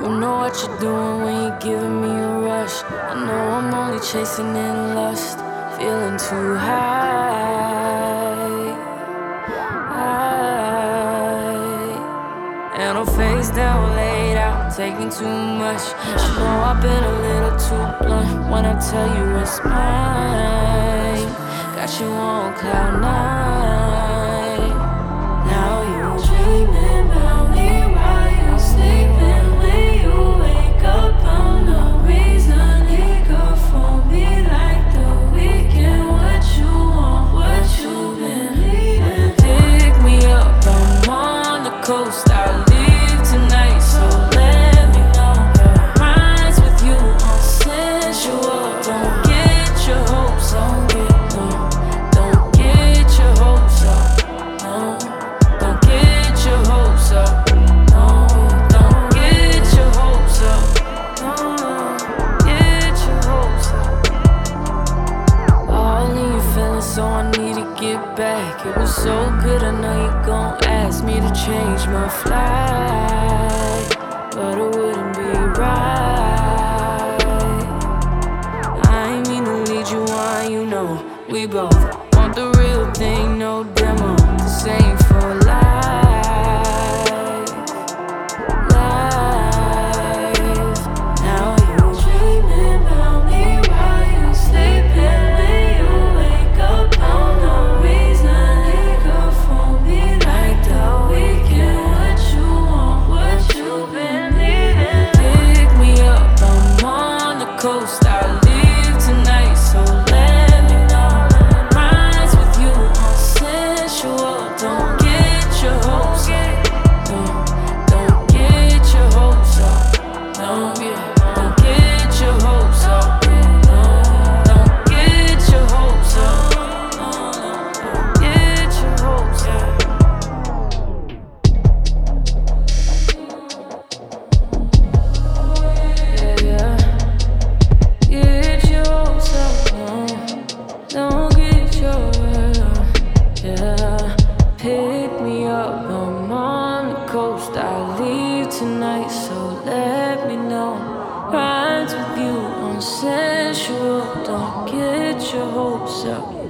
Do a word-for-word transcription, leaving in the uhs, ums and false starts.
Don't know what you're doing when you're giving me a rush. I know I'm only chasing in lust, feeling too high, high. And I'm face down, laid out, taking too much. I know I've been a little too blunt when I tell you it's mine. Got you on cloud nine. Now you're dreaming about me while you're sleeping. When you wake up, I'm no reason you could for me like the weekend. What you want, what you been needing? Pick me up, I'm on the coast. I leave tonight, so let me know. Rides with you on sensual. Don't get your hopes up. Don't get your hopes up. No. Don't get your hopes up. No. Don't get your hopes up. No. Get your hopes up. All in your feelings, so I need to get back. It was so good, I know you gon' ask me to change my flight, but it wouldn't be right. I ain't mean to lead you on, you know. We both want the real thing, no demo. The same for life, life. Now you're dreaming about me while you're sleeping. When you wake up, I'm no reason you could for me like the weekend. What you want, what you been needing? Pick me up, I'm on the coast. I leave tonight, so let me know. Rides with you on sensual. Don't get your hopes up. No. Don't get your hopes up. No. Don't get your hopes up. No. Don't get your hopes up. No. Don't get your hopes up. Yeah, yeah. Get your hopes up. No. Don't get your hopes up. Yeah. Pick me up, I'm on the coast. I leave tonight, so let me know. Rides with you on sensual. Don't get your hopes up.